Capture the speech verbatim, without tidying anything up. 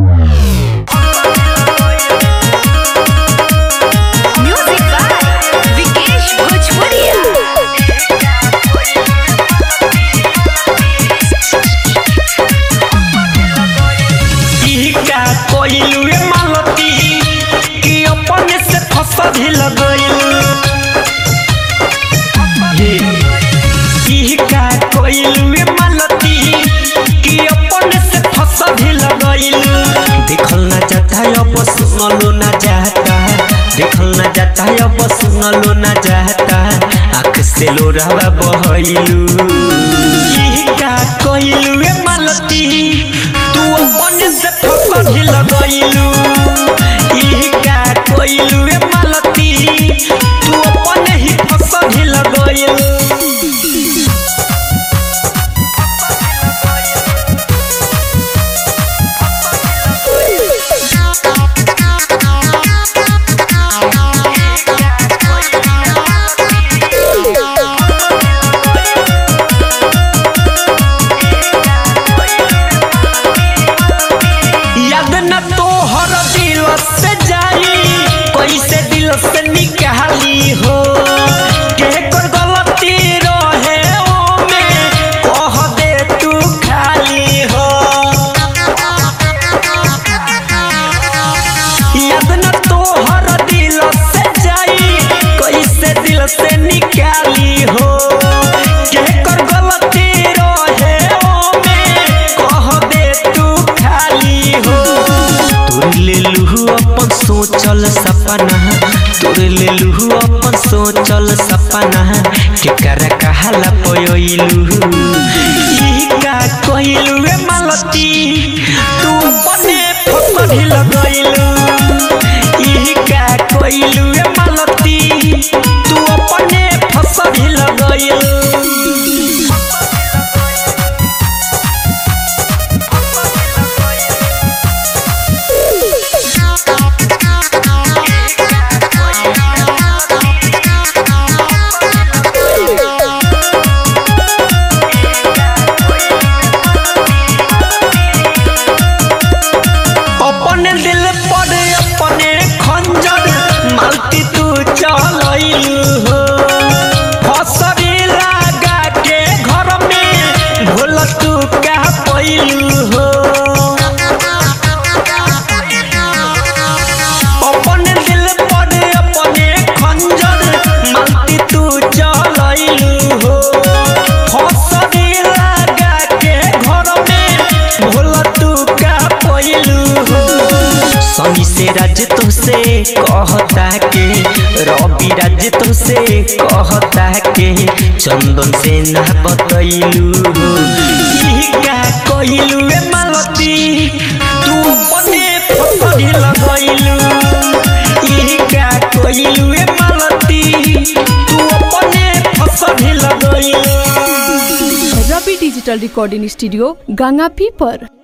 देखल ना जाता अब सुनलो ना जाता, देखल ना जाता अब सुनलो ना जाता, आँख से लोरावा बहलू का कहलू ए मालती तू अपन से फसढ़ लगैलू का कहलू ए मालती तू अपन ही फसढ़ लगैलू। से निकाली हो केकर गलती रहे ओ में कह दे तू खाली हो। तोर ले लूहू अपन सोचल सपना, तोर ले लूहू अपन सोचल सपना, केकर कहला पयोइलू ई का कहलू ए मालती तू अपने फसढ़ लगैलू ई का कहलू ए मालती तू अपने फसढ़ लगैलू। अपने दिल पर अपने खंजर मालती तू चलैलू हो, फसरी लगा के घर में भोल तू का पैलू हो। अपने दिल पर अपने खंजर मालती तू चलैलू हो, फसरी लगा के घर में भोल तू का पैलू हो। सनी से राज तुमसे कहता के, रवि राज तुमसे कहता के, चंदन से ना बतैलू का कहलू ए मालती तू अपने फसढ़ लगैलू का कहलू ए मालती तू अपने फसढ़ लगैलू। रवि डिजिटल रिकॉर्डिंग स्टूडियो गंगापी पर।